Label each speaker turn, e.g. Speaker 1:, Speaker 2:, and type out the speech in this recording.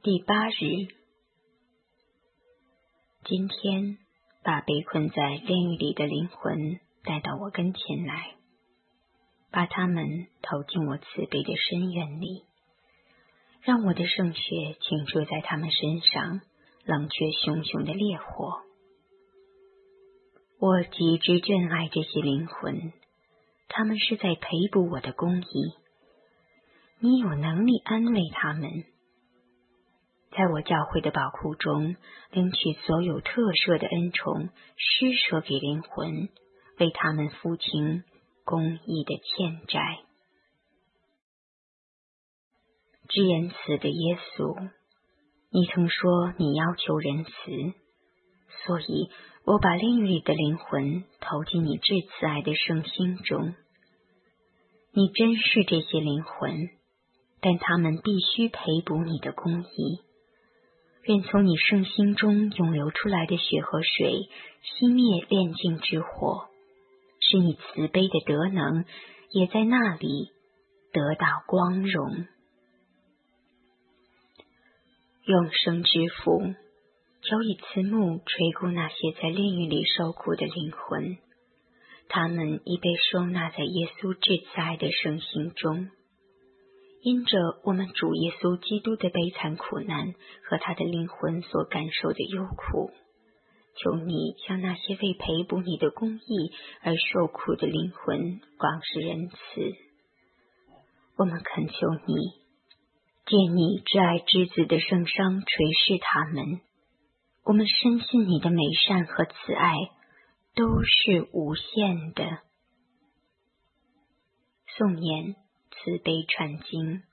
Speaker 1: 第8日，今天把被困在炼狱里的灵魂带到我跟前来，把他们投进我慈悲的深渊里，让我的圣血倾注在他们身上，冷却熊熊的烈火。我极之眷爱这些灵魂，他们是在赔补我的公义。你有能力安慰他们，在我教会的宝库中领取所有特赦的恩宠，施舍给灵魂，为他们付清公义的欠债。至仁慈的耶稣，你曾说你要求仁慈，所以我把炼狱里的灵魂投进你至慈爱的圣心中。你珍视这些灵魂，但他们必须赔补你的公义。愿从你圣心中涌流出来的血和水熄灭炼净之火，使你慈悲的德能也在那里得到光荣。永生之父，求以慈目垂顾那些在炼狱里受苦的灵魂，他们已被收纳在耶稣至慈爱的圣心中。因着我们主耶稣基督的悲惨苦难和他的灵魂所感受的忧苦，求你向那些为赔补你的公义而受苦的灵魂广施仁慈。我们恳求你，借你至爱之子的圣伤垂视他们。我们深信你的美善和慈爱都是无限的。颂言慈悲传经。